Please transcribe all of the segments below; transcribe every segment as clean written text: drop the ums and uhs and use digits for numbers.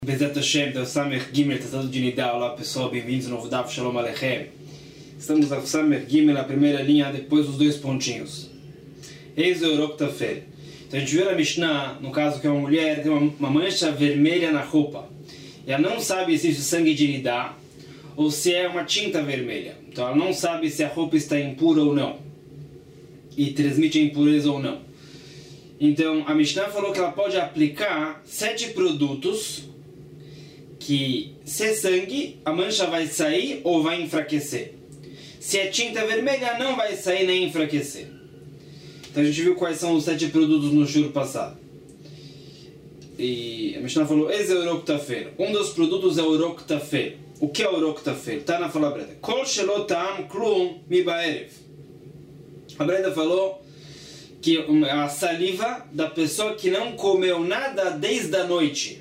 Bezat Hashem, do Samech Gimel, Tratado de Nidá. Olá pessoal, bem-vindos ao novo Daf Shalom Aleichem. Estamos no Samech Gimel, na primeira linha, depois dos dois pontinhos. Eis o Euroktafer. Então a gente viu na Mishnah, no caso que uma mulher tem uma mancha vermelha na roupa. E ela não sabe se isso é sangue de Nidá ou se é uma tinta vermelha. Então ela não sabe se a roupa está impura ou não. E transmite a impureza ou não. Então a Mishnah falou que ela pode aplicar 7 produtos que, se é sangue, a mancha vai sair ou vai enfraquecer. Se é tinta vermelha, não vai sair nem enfraquecer. Então a gente viu quais são os 7 produtos no shur passado. E a Mishnah falou, esse é o Euroktafer. Um dos produtos é o Euroktafer. O que é o Euroktafer? Tá na fala Breda. Kol shelo ta'am klum mi ba'erev. A Breda falou que a saliva da pessoa que não comeu nada desde a noite.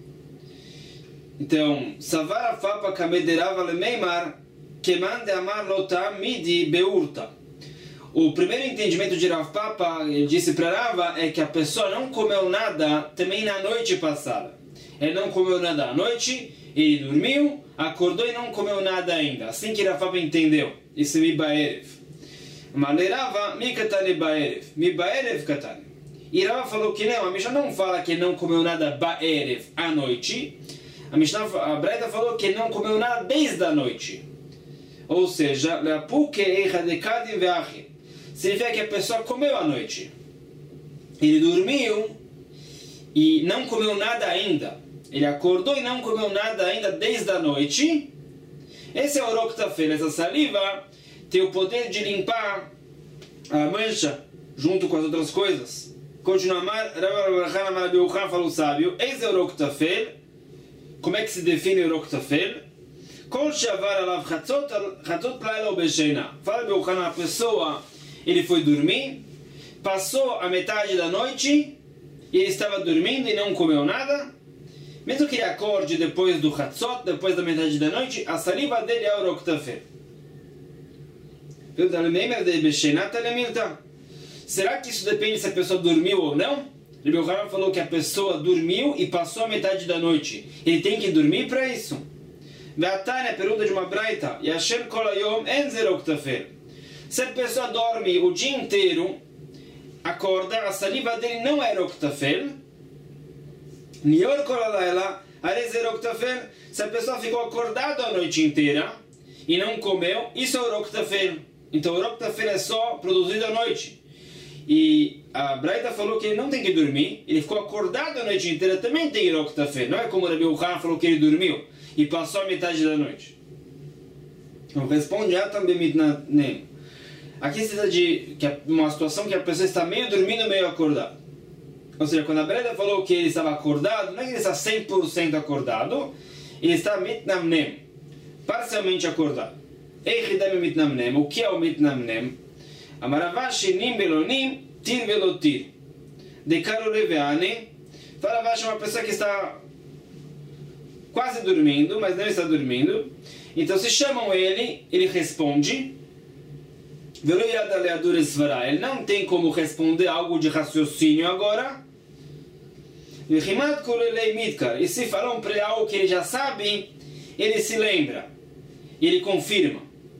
Então, Savar afapa kamederava lemeimar keman de amar lotam midi beurta. O primeiro entendimento de Rav Papa, ele disse para Rava, é que a pessoa não comeu nada também na noite passada. Ele não comeu nada à noite, ele dormiu, acordou e não comeu nada ainda. Assim que Rav Papa entendeu. Isso é mi ba'erev. Malerava mi katane ba'erev. Mi ba'erev katane. E Rava falou que não, a Mishnah não fala que ele não comeu nada ba'erev à noite. A Breda falou que ele não comeu nada desde a noite. Ou seja, significa que a pessoa comeu à noite. Ele dormiu e não comeu nada ainda. Ele acordou e não comeu nada ainda desde a noite. Esse é o Euroktafer. Essa saliva tem o poder de limpar a mancha junto com as outras coisas. Continua Rav falou sábio. Esse é o Euroktafer. Como é que se define o Euroktafer? Kol shavar alav chatzot laila ou becheina. Fala Beuchanan, a pessoa, ele foi dormir, passou a metade da noite, e ele estava dormindo e não comeu nada. Mesmo que ele acorde depois do chatzot, depois da metade da noite, a saliva dele é o Euroktafer. Será que isso depende se a pessoa dormiu ou não? Beuchanan falou que a pessoa dormiu e passou a metade da noite. Ele tem que dormir para isso. Ve'atane, pergunta de uma braita. Yashem kol hayom en ze Euroktafer. Se a pessoa dorme o dia inteiro, acorda, a saliva dele não é Euroktafer. Nior kol halayla are ze Euroktafer. Se a pessoa ficou acordada a noite inteira e não comeu, isso é Euroktafer. Então o Euroktafer é só produzido à noite. E a Braita falou que ele não tem que dormir, ele ficou acordado a noite inteira, também tem Euroktafer. Não é como o Rabi Beuchanan falou que ele dormiu e passou a metade da noite. Então responde também mitnanem. Aqui se trata de uma situação que a pessoa está meio dormindo, meio acordado. Ou seja, quando a Braita falou que ele estava acordado, não é que ele está 100% acordado, ele está mitnanem, parcialmente acordado. Eichidam mitnanem. O que é o mitnanem? Amaravashi nim belonim tir velotir. Decaro leveane. Faravashi é uma pessoa que está quase dormindo, mas não está dormindo. Então se chamam ele, ele responde. Ele não tem como responder algo de raciocínio agora. E se falam para ele algo que ele já sabe, ele se lembra. E ele confirma.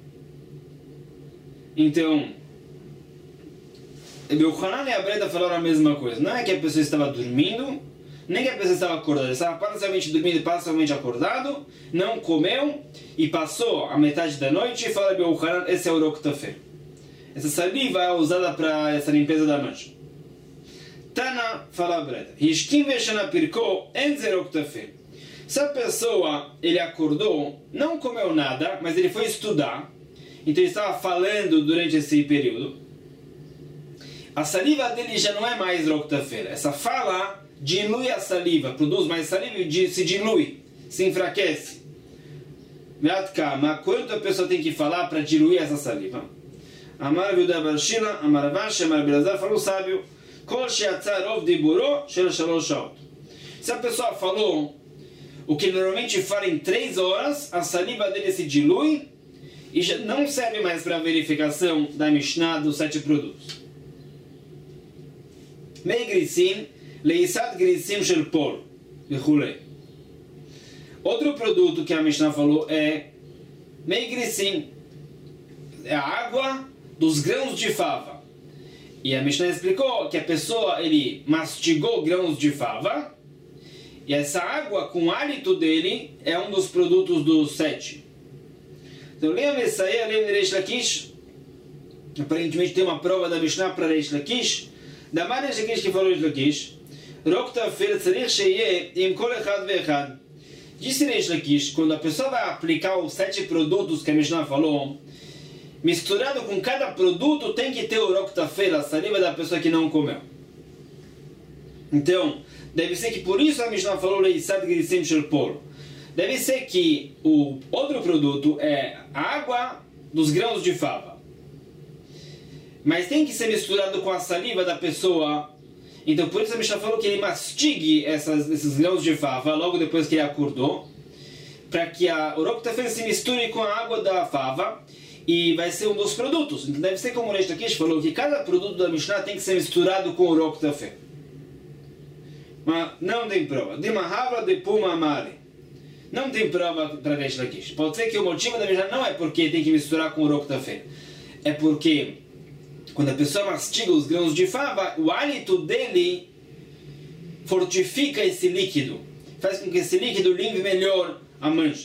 Então Beuchanan e a Breda falaram a mesma coisa. Não é que a pessoa estava dormindo, nem que a pessoa estava acordada. Ele estava parcialmente dormindo e parcialmente acordado, não comeu e passou a metade da noite. E fala Beuchanan, esse é o Euroktafer. Essa saliva é usada para essa limpeza da mancha. Tana fala a Breda. Hishkim veshana pirko en ze Euroktafer. Se a pessoa, ele acordou, não comeu nada, mas ele foi estudar, então ele estava falando durante esse período, a saliva dele já não é mais Euroktafer. Essa fala dilui a saliva, produz mais saliva e se dilui, se enfraquece. Mas quanto a pessoa tem que falar para diluir essa saliva? Amar Yehuda bar Shila, Amar Avashi, Amar Belazar, falou sábio, Kol she'atzar rov diburo shel 3 shaot. Se a pessoa falou o que normalmente fala em 3 horas, a saliva dele se dilui e já não serve mais para a verificação da Mishnah dos 7 produtos. Mei grisim, leisat grisim shel pol, וכולי. Outro produto que a Mishnah falou é meigrissim, é a água dos grãos de fava. E a Mishnah explicou que a pessoa, ele mastigou grãos de fava, e essa água com o hálito dele é um dos produtos dos 7. Então, Leia Messaia, Leia Reish Lakish, aparentemente tem uma prova da Mishnah para Reish Lakish, da Mar Reish Lakish que falou Reish Lakish, Rok Tafel Tzarich Sheye Im Kol Echad Ve'echad. Disse Reish Lakish, quando a pessoa vai aplicar os 7 produtos que a Mishnah falou, misturado com cada produto tem que ter o Rok Tafel, a saliva da pessoa que não comeu. Então, deve ser que por isso a Mishnah falou Leissad Grissim Shel Polo. Deve ser que o outro produto é a água dos grãos de fava. Mas tem que ser misturado com a saliva da pessoa. Então por isso a Mishnah falou que ele mastigue esses grãos de fava logo depois que ele acordou, para que o Rok Tafel se misture com a água da fava e vai ser um dos produtos. Então deve ser como o Reish Lakish falou, que cada produto da Mishnah tem que ser misturado com o Rok Tafel. Mas não tem prova. De Mahavra de Puma Amare. Não tem prova para Reish Lakish. Pode ser que o motivo da Mishnah não é porque tem que misturar com o Rok Tafel. É porque quando a pessoa mastiga os grãos de fava, o hálito dele fortifica esse líquido. Faz com que esse líquido limpe melhor a mancha.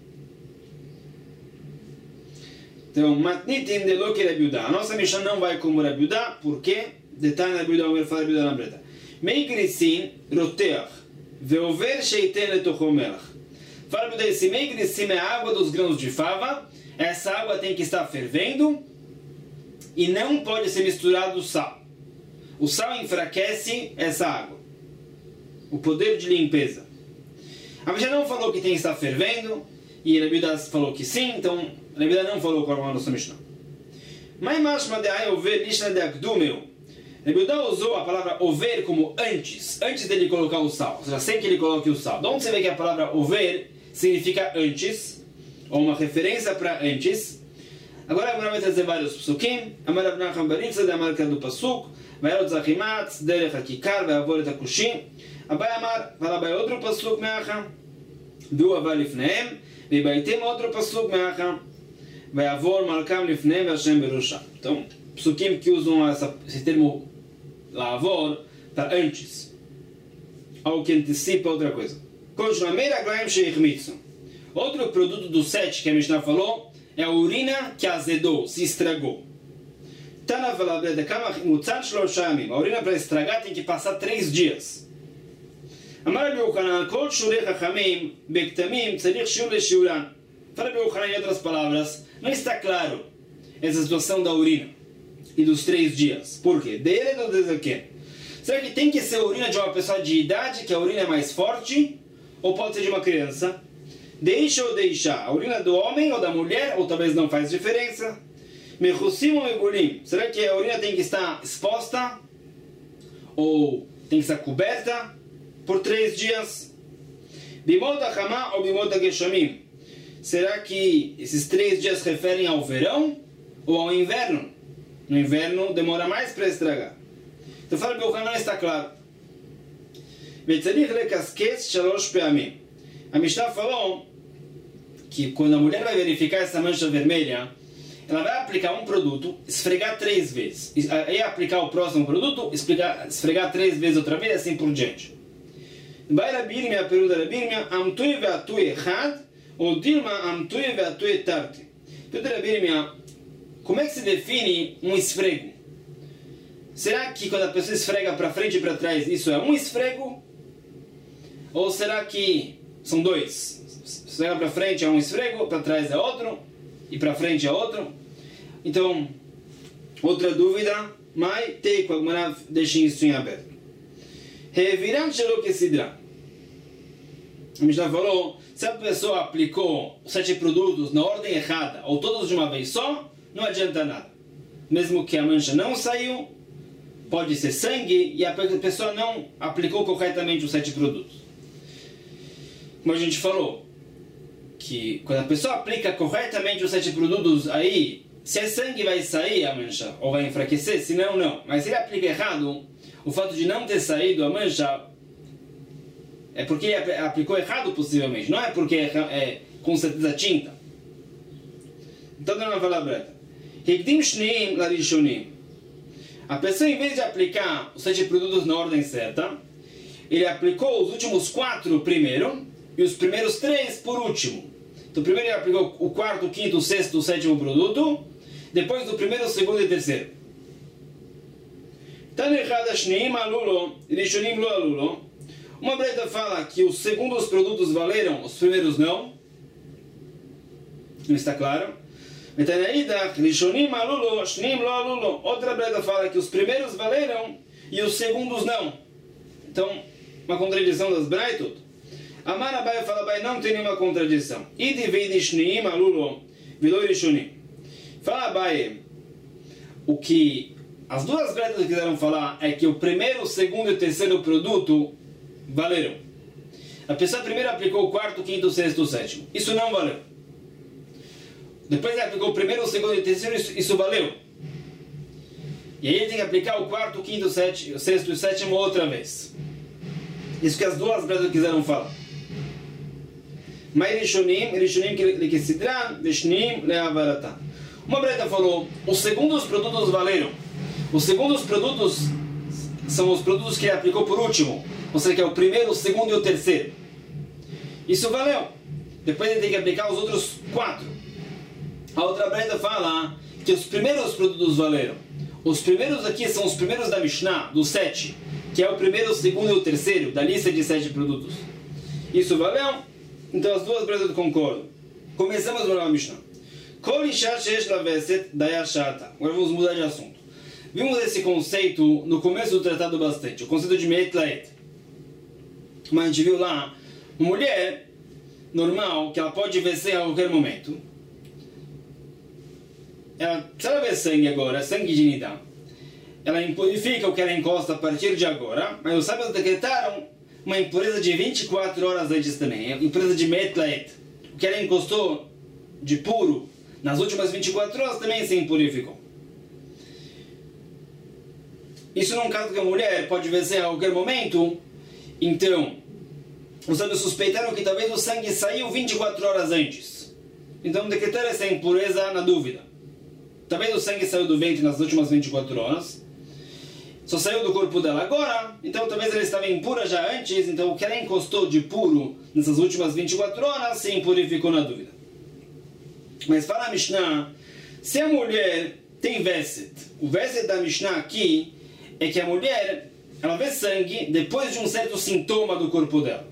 Então, Matnitin de lo que Rabi Yehuda. A nossa Mishnah não vai como Rabi Yehuda, porque detalhe Rabi Yehuda, o fala Rabi Yehuda na breta. Meigrissim roteach veover sheiten letocho melach. Fala Rabi Yehuda, esse meigrissim é a água dos grãos de fava. Essa água tem que estar fervendo e não pode ser misturado o sal. O sal enfraquece essa água. O poder de limpeza. A Mishnah não falou que tem que estar fervendo, e Rabi Yehuda falou que sim, então Rabi Yehuda não falou com a nossa Mishnah. Mas mashma de ai over lishna de akdumeu. Rabi Yehuda usou a palavra over como antes dele colocar o sal, ou seja, sem que ele coloque o sal. De onde você vê que a palavra over significa antes, ou uma referência para antes? Agora vai trazer vários psukim. Amar Rav Nachman bar Yitzchak da marca do pasuk, vai o zachimat derech hakikar vai avor et hakushim. Abai Amar, fala Abai outro pasuk me'acham, du aval lifnehem, vebaitem outro pasuk me'acham, vai avor malkam lifnehem ve'Hashem berosham. Então, psukim que usam esse termo lavor para antes, algo que antecipa outra coisa. Outro produto do 7 que a Mishnah falou é a urina que azedou, se estragou. A urina para estragar tem que passar 3 dias. Amar Rabi Yochanan, kol shurei chachamim bektamim tzarich shiur leshiuran. Fala Rabi Yochanan, em outras palavras, não está claro essa situação da urina e dos 3 dias. Por quê? Dele ou do quê? Será que tem que ser a urina de uma pessoa de idade, que a urina é mais forte, ou pode ser de uma criança? Deixa ou deixar? A urina do homem ou da mulher, ou talvez não faz diferença? Mechussim ou megulim? Será que a urina tem que estar exposta? Ou tem que estar coberta por 3 dias? Bimot hachama ou bimot hageshamim? Será que esses 3 dias referem ao verão ou ao inverno? No inverno demora mais para estragar. Então fala que o não está claro. A Mishnah falou que quando a mulher vai verificar essa mancha vermelha, ela vai aplicar um produto, esfregar 3 vezes. Aí aplicar o próximo produto, esfregar 3 vezes outra vez, assim por diante. Vai Rabi Yirmiyah, pergunta Rabi Yirmiyah, amtui ve'atui echad, ou Dilma amtui ve'atui tarti. Pergunta Rabi Yirmiyah, como é que se define um esfrego? Será que quando a pessoa esfrega para frente e para trás, isso é um esfrego? Ou será que são 2? Esfrega para frente é um esfrego, para trás é outro, e para frente é outro. Então, outra dúvida, mas tem que agora deixar isso em aberto. Reviram shelo kesidra. A Mishnah falou, se a pessoa aplicou 7 produtos na ordem errada, ou todos de uma vez só, não adianta nada. Mesmo que a mancha não saiu, pode ser sangue, e a pessoa não aplicou corretamente os 7 produtos. Como a gente falou, que quando a pessoa aplica corretamente os 7 produtos, aí, se é sangue vai sair a mancha, ou vai enfraquecer, se não, não. Mas se ele aplica errado, o fato de não ter saído a mancha É porque ele aplicou errado, possivelmente. Não é porque é com certeza tinta. Então, não vai falar breta. Hikdim shneim larishonim. A pessoa, em vez de aplicar os 7 produtos na ordem certa, ele aplicou os últimos 4 primeiro e os primeiros 3 por último. Então, primeiro ele aplicou o 4º, 5º, 6º, 7º produto, depois do primeiro, segundo e terceiro. Uma breta fala que os segundos produtos valeram, os primeiros não. Não está claro? Outra breta fala que os primeiros valeram e os segundos não. Então, uma contradição das breitot. Amar Abai fala, Abai, não tem nenhuma contradição. Fala Abai, o que as duas bretas quiseram falar é que o primeiro, o segundo e o terceiro produto valeram. A pessoa primeiro aplicou o 4º, 5º, 6º, 7º. Isso não valeu. Depois ele aplicou o primeiro, o segundo e o terceiro, isso valeu. E aí ele tem que aplicar o 4º, 5º, 6º e 7º outra vez. Isso que as duas bretas quiseram falar. Mas Rishonim que sidran, Vishnim leavaratan. Uma breta falou, os segundos produtos valeram. Os segundos produtos são os produtos que ele aplicou por último. Ou seja, que é o primeiro, o segundo e o terceiro. Isso valeu. Depois ele tem que aplicar os outros 4. A outra breta fala que os primeiros produtos valeram. Os primeiros aqui são os primeiros da Mishnah, do 7, que é o primeiro, o segundo e o terceiro, da lista de 7 produtos. Isso valeu? Então as duas bretas concordam. Começamos a Mishnah. Agora vamos mudar de assunto. Vimos esse conceito no começo do tratado bastante, o conceito de Meit Laet. Mas a gente viu lá, uma mulher normal, que ela pode ver sangue a qualquer momento. Se ela vê sangue agora, sangue de Nidá, ela impurifica o que ela encosta a partir de agora, mas os sábios decretaram uma impureza de 24 horas antes também, impureza de Meit Laet. O que ela encostou de puro nas últimas 24 horas também se impurificou. Isso num caso que a mulher pode ver sangue a qualquer momento, então os sábios suspeitaram que talvez o sangue saiu 24 horas antes. Então decretaram essa impureza na dúvida. Talvez o sangue saiu do ventre nas últimas 24 horas, só saiu do corpo dela agora, então talvez ela estava impura já antes, então o que ela encostou de puro nessas últimas 24 horas se impurificou na dúvida. Mas fala a Mishnah, se a mulher tem Veset, o Veset da Mishnah aqui é que a mulher, ela vê sangue depois de um certo sintoma do corpo dela.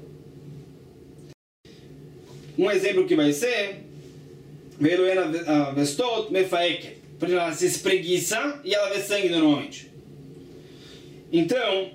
Um exemplo que vai ser, por exemplo, ela se espreguiça e ela vê sangue normalmente. Então,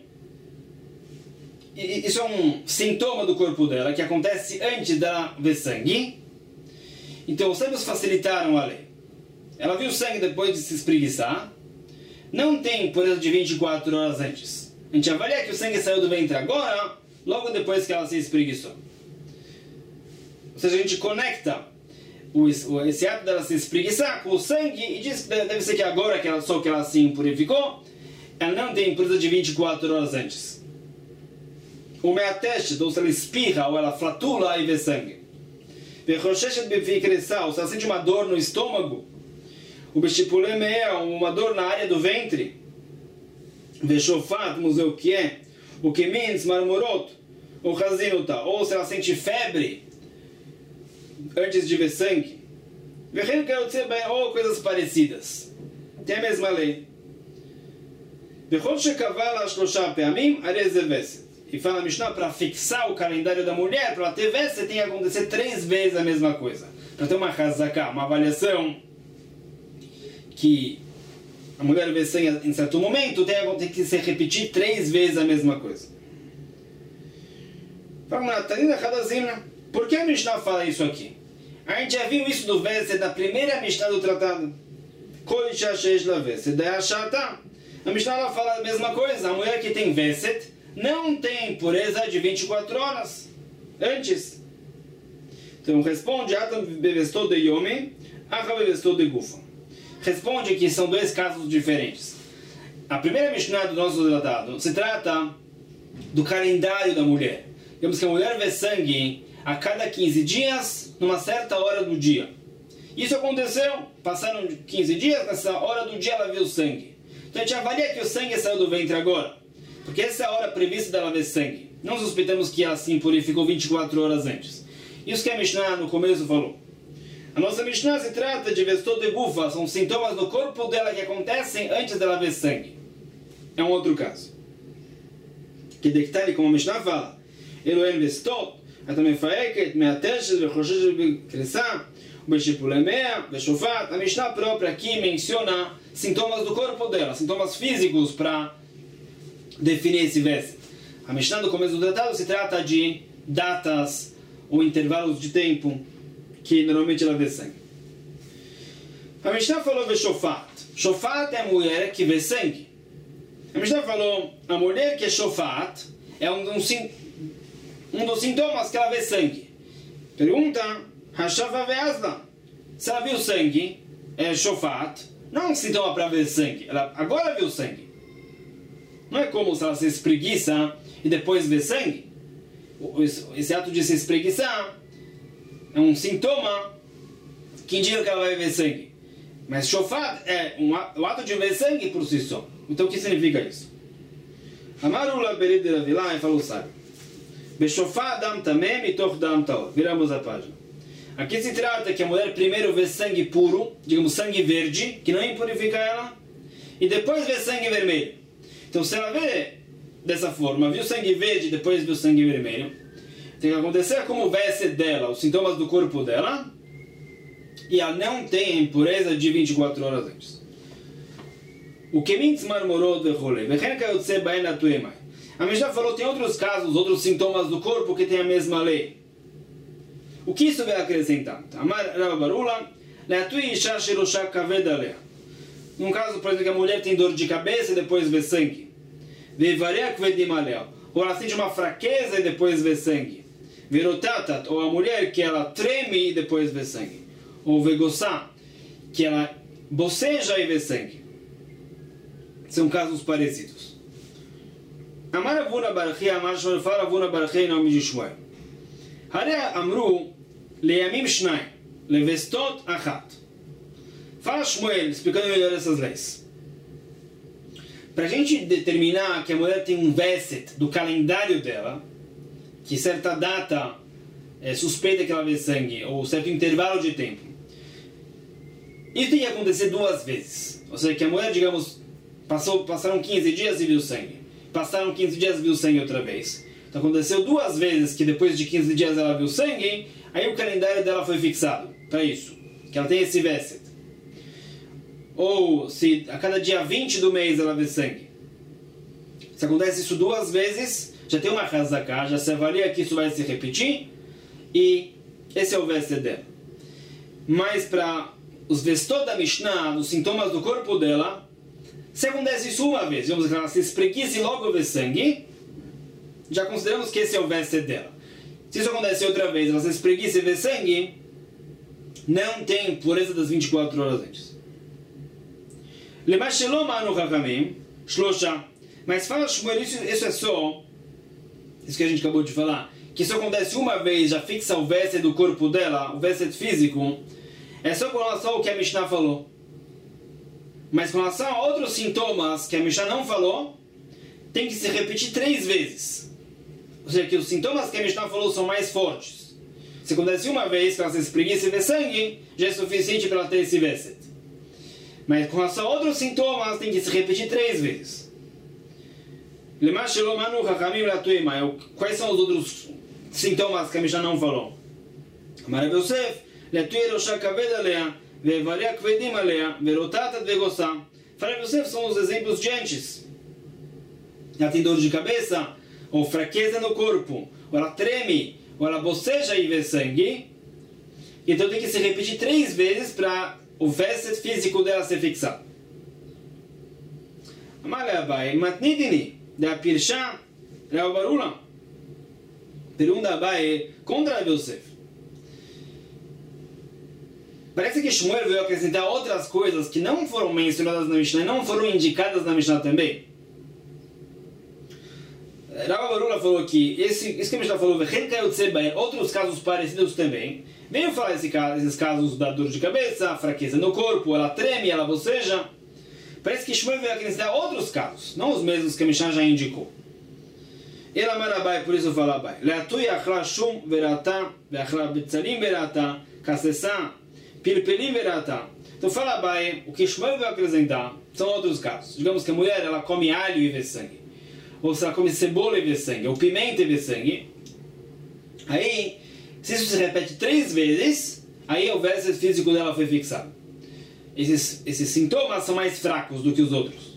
isso é um sintoma do corpo dela que acontece antes dela ver sangue. Então, os sábios facilitaram a lei. Ela viu sangue depois de se espreguiçar. Não tem impureza de 24 horas antes. A gente avalia que o sangue saiu do ventre agora, logo depois que ela se espreguiçou. Ou seja, a gente conecta esse ato dela se espreguiçar com o sangue e diz que deve ser que agora que ela se impurificou, ela não tem impureza de 24 horas antes. O meateste, ou se ela espirra ou ela flatula e vê sangue. Ou se ela sente uma dor no estômago, o bestipulem é uma dor na área do ventre. Veshofat, vamos ver o que é. O que means marmorot, ou razinuta. Ou se ela sente febre antes de ver sangue. Ou coisas parecidas. Tem a mesma lei. E fala a Mishnah, para fixar o calendário da mulher, para ela ter Veset, tem que acontecer 3 vezes a mesma coisa. Para ter uma hazaká, uma avaliação que a mulher vê sangue em certo momento, tem que se repetir 3 vezes a mesma coisa. Por que a Mishnah fala isso aqui? A gente já viu isso do Veset da primeira Mishnah do tratado. A Mishnah fala a mesma coisa. A mulher que tem Veset não tem impureza de 24 horas antes. Então responde responde que são 2 casos diferentes. A primeira Mishnah do nosso tratado se trata do calendário da mulher. Digamos que a mulher vê sangue a cada 15 dias, numa certa hora do dia. Isso aconteceu, passaram 15 dias, nessa hora do dia ela viu sangue. Então a gente avalia que o sangue saiu do ventre agora, porque essa é a hora prevista dela ver sangue. Não suspeitamos que ela se impurificou 24 horas antes. Isso que a Mishnah no começo falou. A nossa Mishnah se trata de vestot de gufa, são sintomas do corpo dela que acontecem antes dela ver sangue. É um outro caso. Que detalhe, como a Mishnah fala, Elohen vestot, atamefaiket, meateshes, vechoshes, bekressá, bechipulemea, vechofat. A Mishnah própria aqui menciona sintomas do corpo dela, sintomas físicos para definir esse vesset. A Mishnah do começo do tratado se trata de datas ou intervalos de tempo que normalmente ela vê sangue. A Mishnah falou vechofat. Shofat é a mulher que vê sangue. A Mishnah falou a mulher que é shofat é um dos sintomas que ela vê sangue. Pergunta, Hashava ve'azla. Se ela viu sangue, é shofat, não é um sintoma para ver sangue. Ela agora viu sangue. Não é como se ela se espreguiça e depois vê sangue. Esse ato de se espreguiçar é um sintoma que indica que ela vai ver sangue. Mas shofat é o ato de ver sangue por si só. Então o que significa isso? Amarula berid de Ravilá e falou sábio. Beshofat dam tamem mitoch dam taor. Viramos a página. Aqui se trata que a mulher primeiro vê sangue puro, digamos sangue verde, que não impurifica ela, e depois vê sangue vermelho. Então se ela vê dessa forma, viu sangue verde e depois viu sangue vermelho, tem que acontecer como o vesset dela, os sintomas do corpo dela, e ela não tem a impureza de 24 horas antes. O Kemitz marmorot vechole, vechen kayotze baen atuemai. A Mishnah falou tem outros casos, outros sintomas do corpo que tem a mesma lei. O que isso vai acrescentar? Amar Rav Barula, leatui isha shirosha kaved alea. Num caso, por exemplo, que a mulher tem dor de cabeça e depois vê sangue. Vevaria kvedim alea. Ou ela sente uma fraqueza e depois vê sangue. Verotatat, ou a mulher que ela treme e depois vê sangue. Ou vegossá, que ela boceja e vê sangue. São casos parecidos. Amar Avuna Barchi, Amar Shorfar Avuna Barchi em nome de Shmuel. Harea Amru Leamim Shnai Levestot Achat. Fala Shmuel, explicando melhor essas leis. Para a gente determinar que a mulher tem um vesset do calendário dela, que certa data é suspeita que ela vê sangue, ou certo intervalo de tempo, isso tem que acontecer 2 vezes. Ou seja, que a mulher, digamos, passaram 15 dias e viu sangue. Passaram 15 dias e viu sangue outra vez. Então aconteceu 2 vezes que depois de 15 dias ela viu sangue, aí o calendário dela foi fixado para isso, que ela tem esse vesset. Ou se a cada dia 20 do mês ela vê sangue. Se acontece isso 2 vezes, já tem uma hazaká, já se avalia que isso vai se repetir, e esse é o vesset dela. Mas para os vestot da Mishnah, os sintomas do corpo dela, se acontece isso uma vez, digamos que ela se espreguiça e logo vê sangue, já consideramos que esse é o vestet dela. Se isso acontece outra vez, ela se espreguiça e vê sangue, não tem pureza das 24 horas antes. Mas fala Shmuel, isso é só, isso que a gente acabou de falar, que isso acontece uma vez, já fixa o vestet do corpo dela, o vestet físico, é só com relação ao que a Mishnah falou. Mas com relação a outros sintomas que a Mishnah não falou, tem que se repetir 3 vezes. Ou seja, que os sintomas que a Mishnah falou são mais fortes. Se acontece uma vez, que ela se espreguiça e vê sangue, já é suficiente para ela ter esse vesset. Mas com relação a outros sintomas, tem que se repetir 3 vezes. Quais são os outros sintomas que a Mishnah não falou? Amar Yosef, leatui rosha kaved alea, vevaria kvedim alea, verotatat vegossá. Fala Yosef são os exemplos de antes. Ela tem dor de cabeça, ou fraqueza no corpo, ou ela treme, ou ela boceja e vê sangue. Então tem que se repetir 3 vezes para o vesset físico dela ser fixado. Amar Abai, matnidini, da Pirsha, Rav Barula. Pergunta Abai contra Yosef. Parece que Shmuel veio acrescentar outras coisas que não foram mencionadas na Mishnah e não foram indicadas na Mishnah também. Rav Barula falou que isso que a gente falou, outros casos parecidos também. Venho falar esses casos da dor de cabeça, fraqueza no corpo, ela treme, ela boceja. Parece que Shmuel veio acrescentar outros casos, não os mesmos que a Mishnah já indicou. Ela marabai, por isso fala Abai. Leatui achla shum verata, veachla betzalim verata, kassessá, pilpelim verata. Então fala Abai, o que Shmuel veio acrescentar são outros casos. Digamos que a mulher ela come alho e vê sangue. Ou se ela come cebola e vê sangue, ou pimenta e vê sangue. Aí, se isso se repete 3 vezes, aí o verso físico dela foi fixado. Esses sintomas são mais fracos do que os outros.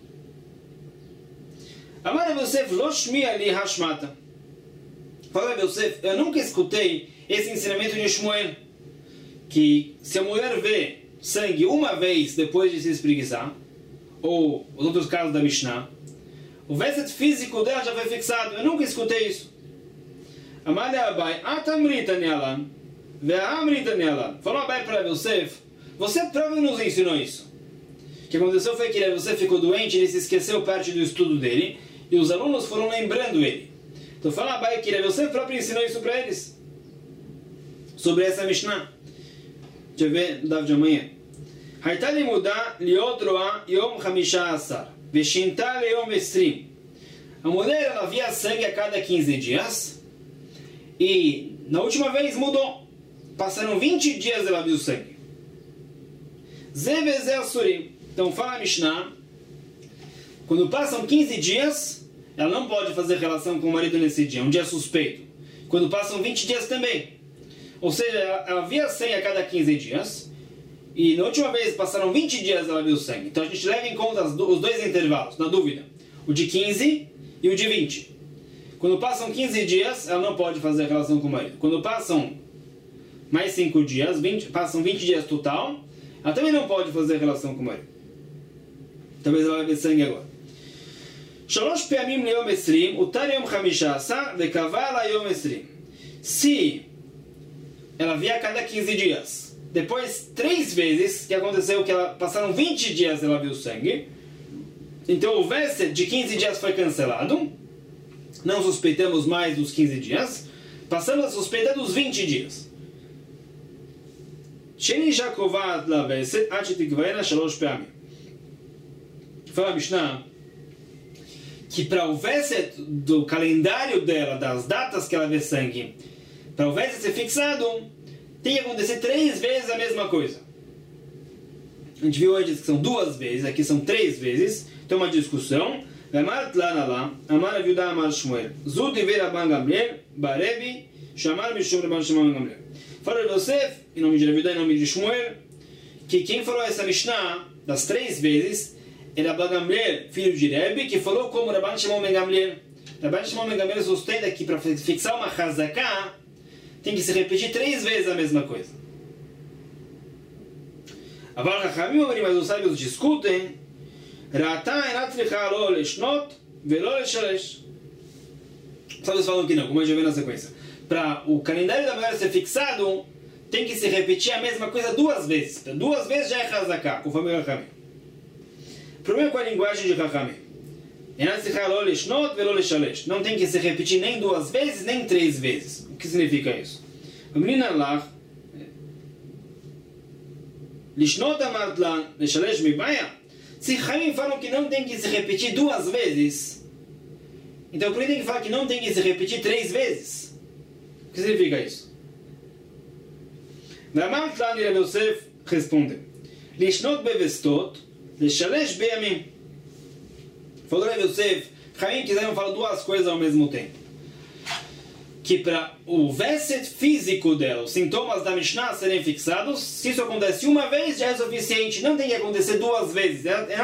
Amar Yosef lo shmi'a li hashmata. Fala Yosef, eu nunca escutei esse ensinamento de Shmuel, que se a mulher vê sangue uma vez depois de se espreguiçar, ou os outros casos da Mishnah, o verso físico dela já foi fixado. Eu nunca escutei isso. Amar Abai, atamrita nialan, ve'amrita nialan. Falou Abai para Yosef, você próprio nos ensinou isso. O que aconteceu foi que você ficou doente, ele se esqueceu parte do estudo dele, e os alunos foram lembrando ele. Então fala Abai que você próprio ensinou isso para eles. Sobre essa Mishnah. Deixa eu ver, no Daf de amanhã. Haita limuda liot roa yom chamisha asar, veshinta leyom estrim. A mulher ela via sangue a cada 15 dias, e na última vez mudou. Passaram 20 dias ela viu sangue. Zeveze asurim. Então fala a Mishnah, quando passam 15 dias, ela não pode fazer relação com o marido nesse dia, um dia suspeito. Quando passam 20 dias também. Ou seja, ela via sangue a cada 15 dias, e na última vez passaram 20 dias ela viu sangue. Então a gente leva em conta os 2 intervalos, na dúvida. O de 15 e o de 20. Quando passam 15 dias, ela não pode fazer relação com o marido. Quando passam mais 5 dias, passam 20 dias total, ela também não pode fazer relação com o marido. Talvez ela vai ver sangue agora. Shalosh pe'amim leyom esrim, utar yom chamisha asar, vekavala yom esrim. Se ela via a cada 15 dias, depois 3 vezes, que aconteceu que passaram 20 dias ela viu sangue, então o Vesed de 15 dias foi cancelado, não suspeitamos mais dos 15 dias, passamos a suspeita dos 20 dias. Sheni Jakovat la Vesed, achitikvaena shalosh pe'amim. Fala Mishnah que para o Vesed do calendário dela, das datas que ela vê sangue, para o Vesed ser fixado, tem que acontecer 3 vezes a mesma coisa. A gente viu antes que são 2 vezes, aqui são 3 vezes. Tem uma discussão. Amar Tlanala, Amar Aviuda, Amar Shmuel. Zud Iver Rabban Gamliel, Barebi, Shamar Mishum Rabban Shimon Gamliel. Fala Yosef, em nome de Aviuda, em nome de Shmuel, que quem falou essa Mishnah, das 3 vezes, é Rabban Gamliel, filho de Rebbe, que falou como Rabban Shimon Gamliel. Rabban Shimon Gamliel sustenta que para fixar uma Hazaká, tem que se repetir 3 vezes a mesma coisa. Aval Chachamim, mas os sábios discutem. Rata enatzlicha lo leshnot velo leshalesh. Os sábios falam que não, como a gente vê na sequência. Para o calendário da mulher ser fixado, tem que se repetir a mesma coisa 2 vezes. 2 vezes já é Hazaká, conforme o Chachamim. O problema com a linguagem de Chachamim. Enatzlicha lo leshnot velo leshalesh. Não tem que se repetir nem 2 vezes, nem 3 vezes. O que significa isso? Menina lá, Lishnot amartlan, leshalesh mibaya. Se Chaim falam que não tem que se repetir 2 vezes, então por que tem que falar que não tem que se repetir 3 vezes? O que significa isso? Amartlan e Rav Yosef respondem: Lishnot bevestot, leshalesh be'amim. Falou Rav Yosef, Chaim quiseram falar 2 coisas ao mesmo tempo. Que para o Vesed físico dela, os sintomas da Mishnah serem fixados, se isso acontece uma vez já é suficiente, não tem que acontecer 2 vezes.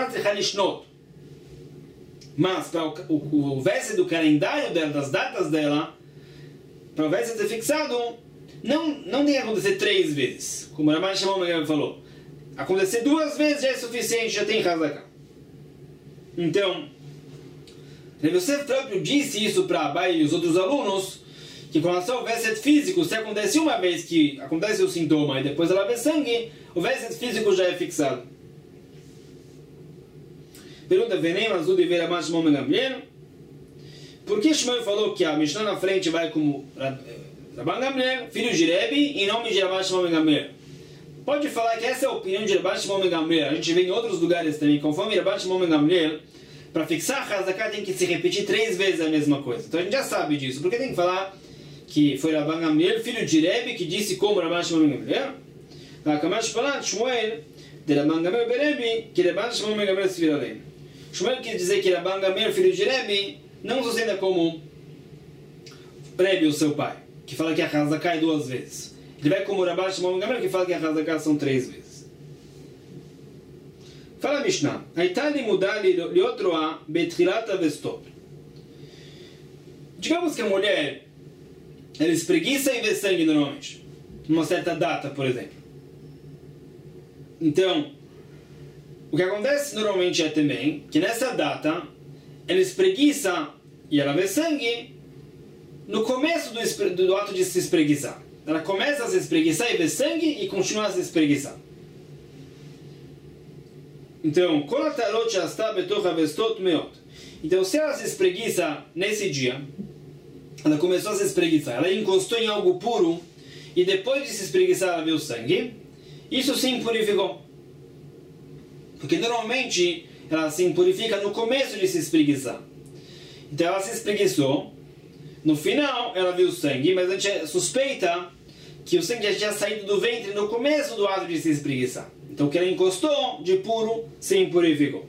Mas para o Vesed do calendário dela, das datas dela, para o Vesed ser fixado, não tem que acontecer 3 vezes. Como a Rabban Shimon falou, acontecer 2 vezes já é suficiente, já tem Hazaká. Então, você próprio disse isso para Abai e os outros alunos, que com relação ao Vesed físico, se acontece uma vez que acontece o sintoma e depois ela vê sangue, o Vesed físico já é fixado. Pergunta: Venem azul de ver a mais Gamliel? Por que Shmuel falou que a Mishnah na frente vai como Rabban Gamliel, filho de Rebbe, em nome de Rabban Shimon ben Gamliel? Pode falar que essa é a opinião de Rabban Shimon ben Gamliel. A gente vê em outros lugares também, conforme Rabban Shimon ben Gamliel, para fixar a Hazaká tem que se repetir 3 vezes a mesma coisa. Então a gente já sabe disso. Por que tem que falar que foi Rabban Gamliel, filho de Rebbe, que disse como Rabban Shimon ben Gamliel? Kamash Palat Shmuel, de Rabban Gamliel ben Rebbe, que Rabban Shimon ben Gamliel se virou além. Shmuel quer dizer que Rabban Gamliel, filho de Rebbe, não sustenta como Rebbe, o seu pai, que fala que a Hazaká é 2 vezes. Ele vai como Rabban Shimon ben Gamliel, que fala que a Hazaká são 3 vezes. Fala Mishnah, Haitá limudá liotroá betchilat avestot. Digamos que a mulher, ela espreguiça e vê sangue normalmente, numa certa data, por exemplo. Então, o que acontece normalmente é também que nessa data, ela espreguiça e ela vê sangue no começo do ato de se espreguiçar. Ela começa a se espreguiçar e vê sangue e continua a se espreguiçar. Então, então, se ela se espreguiça nesse dia, ela começou a se espreguiçar, ela encostou em algo puro e depois de se espreguiçar ela viu sangue, isso se impurificou. Porque normalmente ela se impurifica no começo de se espreguiçar. Então ela se espreguiçou, no final ela viu sangue, mas a gente suspeita que o sangue já tinha saído do ventre no começo do ato de se espreguiçar. Então o que ela encostou de puro se impurificou.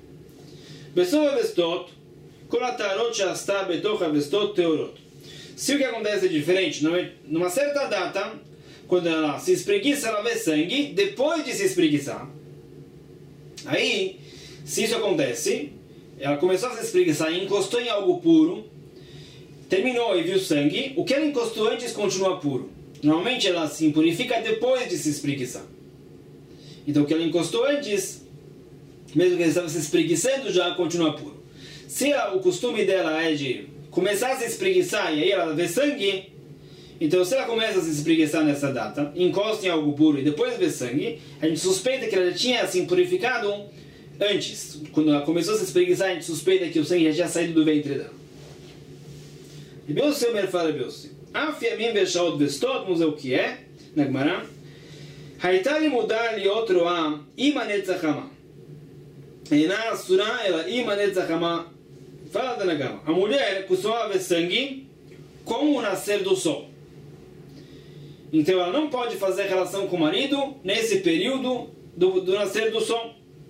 Se o que acontece é diferente, numa certa data, quando ela se espreguiça, ela vê sangue, depois de se espreguiçar. Aí, se isso acontece, ela começou a se espreguiçar e encostou em algo puro, terminou e viu sangue, o que ela encostou antes continua puro. Normalmente ela se impurifica depois de se espreguiçar. Então o que ela encostou antes, mesmo que ela estava se espreguiçando, já continua puro. Se o costume dela é de começar a se espreguiçar e aí ela vê sangue, então se ela começa a se espreguiçar nessa data, encosta em algo puro e depois vê sangue, a gente suspeita que ela já tinha se impurificado antes. Quando ela começou a se espreguiçar, a gente suspeita que o sangue já tinha saído do ventre dela. Rebeusi Omer fala Rebeusi. Afiamim veshaot vestot, vamos ver o que é, na Gemara. Haitá limudar liotroá imanet zachama. Eina asura ela imanet zachama. Fala da Nagama. A mulher costumava ver sangue com o nascer do sol. Então ela não pode fazer relação com o marido nesse período do nascer do sol.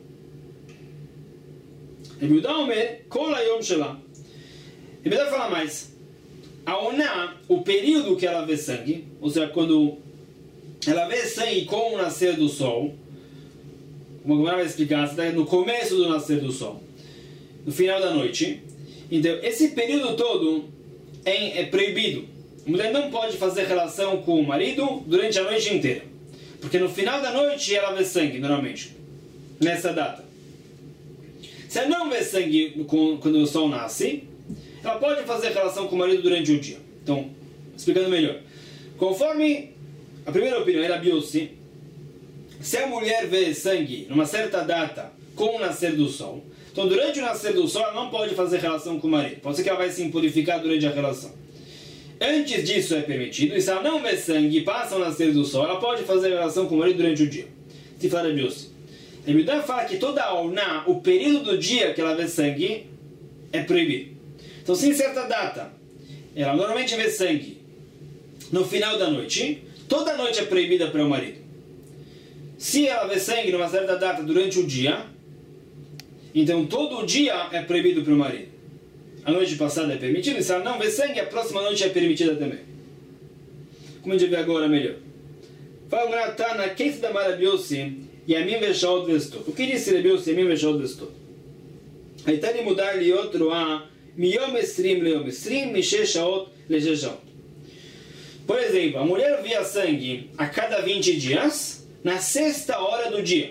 Rebeuda Omer, kol hayom shela. Rebeuda fala mais. A oná, o período que ela vê sangue, ou seja, quando ela vê sangue com o nascer do sol, como a vai explicar, está no começo do nascer do sol, no final da noite. Então, esse período todo é proibido. A mulher não pode fazer relação com o marido durante a noite inteira. Porque no final da noite ela vê sangue, normalmente, nessa data. Se ela não vê sangue quando o sol nasce, ela pode fazer relação com o marido durante o dia. Então, explicando melhor. Conforme a primeira opinião era Biossi, se a mulher vê sangue numa certa data com o nascer do sol, então durante o nascer do sol ela não pode fazer relação com o marido. Pode ser que ela vai se impurificar durante a relação. Antes disso é permitido, e se ela não vê sangue e passa o nascer do sol, ela pode fazer relação com o marido durante o dia. Se fala Biossi. A Bíblia fala que toda a oná, o período do dia que ela vê sangue, é proibido. Então, se em certa data ela normalmente vê sangue no final da noite, toda noite é proibida para o marido. Se ela vê sangue numa certa data durante o dia, então todo o dia é proibido para o marido. A noite passada é permitida, e se ela não vê sangue, a próxima noite é permitida também. Como a gente vê agora melhor. Fala Gratana, quem se dá maravilhoso, e a mim veshaot vestot. O que disse Rebeusi, a mim veshaot vestot? Aí está de mudar li outro a miyom esrim leom esrim, mishe shaot leje shaot. Por exemplo, a mulher via sangue a cada 20 dias, na sexta hora do dia.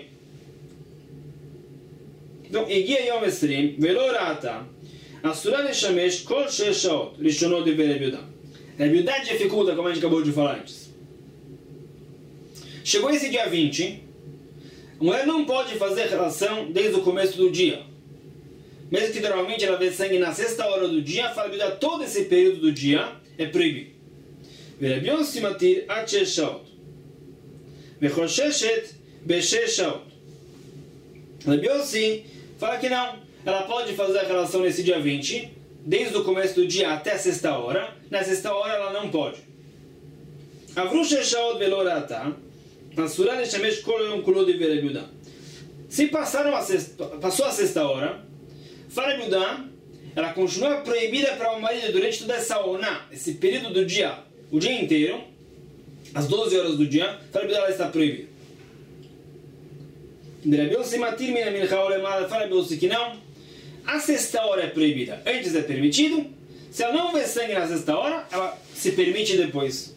Então, Egia yom esrim, velorata, asura leshamesh kol shesh shaot, lishonot de Rebeuda. Rebeuda dificulta, como a gente acabou de falar antes. Chegou esse dia 20, a mulher não pode fazer relação desde o começo do dia. mesmo que normalmente ela vê sangue na sexta hora do dia, fala Rabi Yehuda, todo esse período do dia é proibido. Rabi Yossi matir ad 6 shaot. Vechosheshet be-6 shaot. Rabi Yossi fala que não, ela pode fazer a relação nesse dia 20, desde o começo do dia até a sexta hora. Na sexta hora ela não pode. Avru 6 shaot velo ra'ata, asura leshamesh kol yom kulo de Rabi Yehuda. Se passou a sexta hora, fala Rabi Yehuda, ela continua proibida para o marido durante toda essa oná, esse período do dia, o dia inteiro, às 12 horas do dia, fala Rabi Yehuda, ela está proibida. Rabi Yossi matir mina mincha olemada, fala Rabi Yossi que não, a sexta hora é proibida, antes é permitido, se ela não vê sangue na sexta hora, ela se permite depois.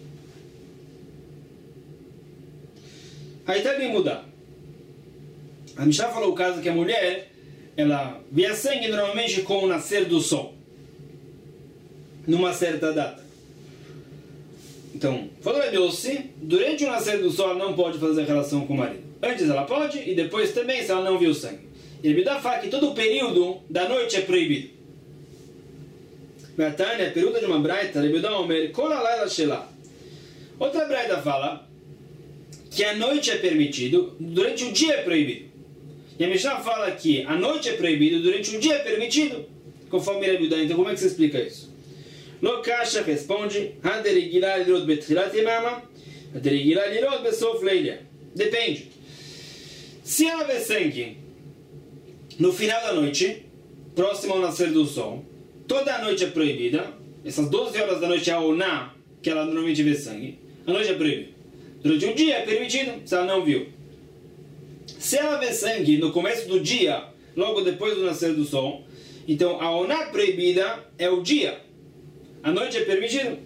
Aí também muda. A Mishnah falou o caso que a mulher, ela via sangue normalmente com o nascer do sol, numa certa data. Então, falou Rabi Yossi, durante o nascer do sol ela não pode fazer relação com o marido. Antes ela pode e depois também se ela não viu sangue. E Rabi Yehuda fala que todo o período da noite é proibido. Betânia, pergunta de uma braita, Rabi Yehuda omer, kol halayla shelah. Outra braita fala que a noite é permitido, durante o dia é proibido. E a Mishnah fala que a noite é proibido, durante o dia é permitido, conforme Rabi Yehuda. Então como é que você explica isso? Lo kasha responde, haderigila lirot betchilat yemama, haderigila lirot besof leila. Depende. Se ela vê sangue no final da noite, próximo ao nascer do sol, toda a noite é proibida. Essas 12 horas da noite é a oná, que ela normalmente vê sangue. A noite é proibida. Durante o dia é permitido, se ela não viu. Se ela vê sangue no começo do dia, logo depois do nascer do sol, então a oná proibida é o dia. A noite é permitido.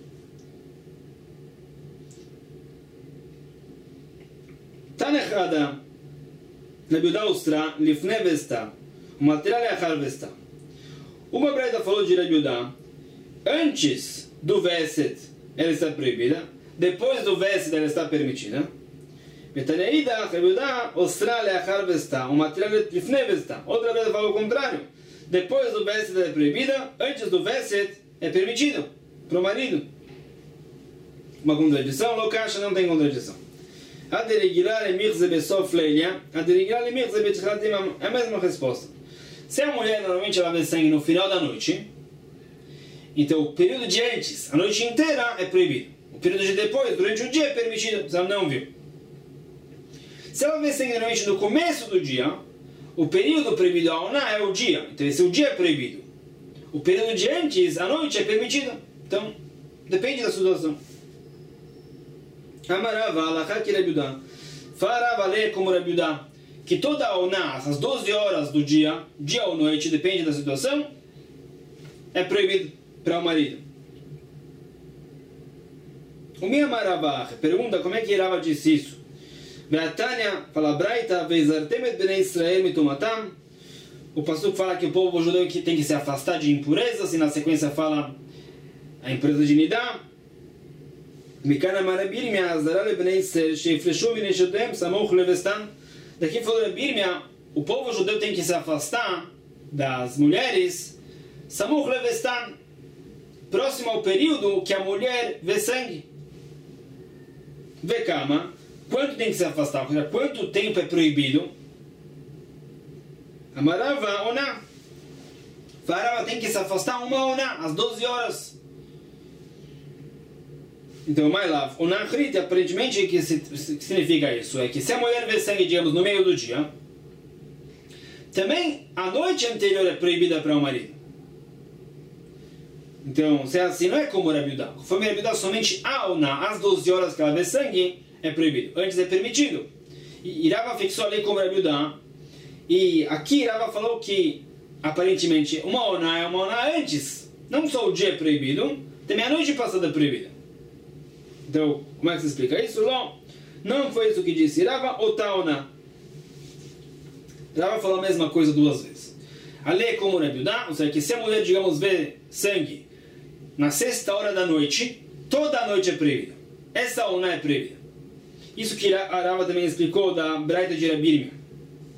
Tanechada, Rabi Yehuda ustra, lifne vesta, uma material leachar vesta. Uma braita falou de Rabi Yehuda, antes do Veset ela está proibida, depois do Veset ela está permitida. Betaneida, Rabi Yehuda ustra leachar vesta, uma material lifne vesta. Outra braita falou o contrário, depois do Veset ela é proibida, antes do Veset é permitido para o marido. Uma contradição, Lokasha não tem contradição. É a mesma resposta. Se a mulher normalmente ela vê sangue no final da noite, então o período de antes, a noite inteira é proibido. O período de depois, durante o dia é permitido, se ela não viu. Se ela vê sangue normalmente no começo do dia, o período proibido a oná é o dia, então esse o dia é proibido. O período de antes, a noite é permitido. Então, depende da situação. Amarava, alachá que Rabi Yehuda. Farava ler como Rabi Yehuda, que toda a oná, essas 12 horas do dia, dia ou noite, depende da situação, é proibido para o marido. O minha Maravah pergunta como é que Rava disse isso. Beatânia fala braita, vezartemet bnei Israel mitumatam. O passuco fala que o povo judeu tem que se afastar de impurezas, e na sequência fala a impureza de Nidá. Mikana marabirmia azara bnei Israel sheifreshu mineshotem samuch levestan. Daqui falou Rabirmia, o povo judeu tem que se afastar das mulheres samuch levestan, próximo ao período que a mulher vê sangue. Vê kama, quanto tem que se afastar? Quanto tempo é proibido? Amarava oná. Farava tem que se afastar uma oná, às 12 horas. Então, mais lá, oná chrite, aparentemente, que significa isso? É que se a mulher vê sangue, digamos, no meio do dia, também a noite anterior é proibida para o marido. Então, se é assim, não é como Rabi Yehuda. Conforme Rabi Yehuda, somente a oná, às 12 horas que ela vê sangue, é proibido. Antes é permitido. E Rava fixou a lei como Rabi Yehuda. E aqui Rava falou que, aparentemente, uma oná é uma oná antes. Não só o dia é proibido, também a noite passada é proibida. Então, como é que se explica isso? Não foi isso que disse Rava, ou tá oná. Rava falou a mesma coisa duas vezes. A lei é como Rabi Yehuda, ou seja, que se a mulher, digamos, vê sangue na sexta hora da noite, toda a noite é proibida. Essa oná é proibida. Isso que a Rava também explicou da braita de Rabirmia.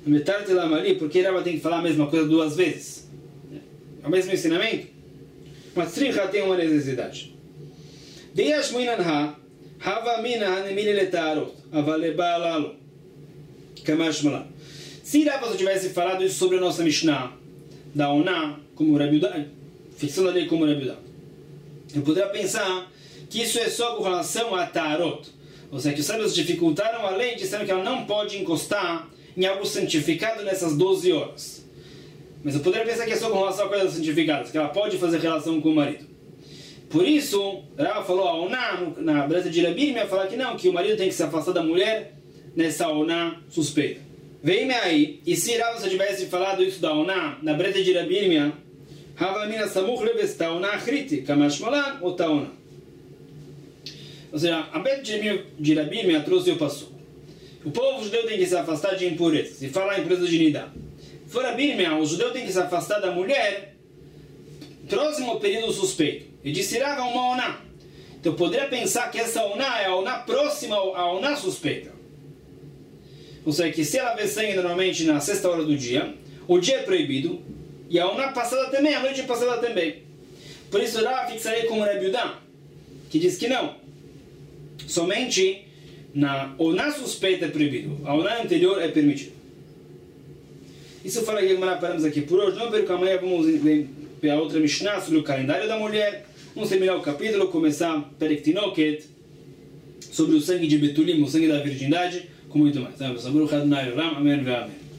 Metade lá ali, porque Rava tem que falar a mesma coisa duas vezes? É o mesmo ensinamento? Mas Tzricha tem uma necessidade. Deyash Minanha, Hava Mina Hanemili Letarot, Avaleba Lalo, Kamashmala. Se Rava tivesse falado isso sobre a nossa Mishnah, da Oná, como Rabi Yehuda, fixando a lei como Rabi Yehuda, eu poderia pensar que isso é só com relação a Tarot. Ou seja, que os sábios dificultaram a lei, disseram que ela não pode encostar em algo santificado nessas 12 horas. Mas eu poderia pensar que é só com relação a coisas santificadas, que ela pode fazer relação com o marido. Por isso, Rava falou a Oná, na breta de Rabi Yirmiyah, falar que não, que o marido tem que se afastar da mulher nessa Oná suspeita. Vem-me aí, e se Rava tivesse falado isso da Oná, na breta de Rabi Yirmiyah, Hava mina samuch levesta Oná achriti, kamashmalan ou Taoná. Ou seja, a breta de Rabi Yirmiyah trouxe o passo. O povo judeu tem que se afastar de impurezas, e falar impureza de nidá. For Rabi Yirmiyah, o judeu tem que se afastar da mulher próximo ao período suspeito. E disse Rava uma Oná. Então eu poderia pensar que essa Oná é a Oná próxima à Oná suspeita. Ou seja, que se ela vê sangue normalmente na sexta hora do dia, o dia é proibido, e a Oná passada também, a noite passada também. Por isso Rava fixaria como Rabi Yehuda, que diz que não. Somente na Oná suspeita é proibido, a Oná anterior é permitido. Isso fala que paramos aqui por hoje. Não perca, amanhã vamos ver a outra Mishnah sobre o calendário da mulher. Vamos terminar o capítulo, começar Perek Tinoket, sobre o sangue de Betulim, o sangue da virgindade, com muito mais. Amém.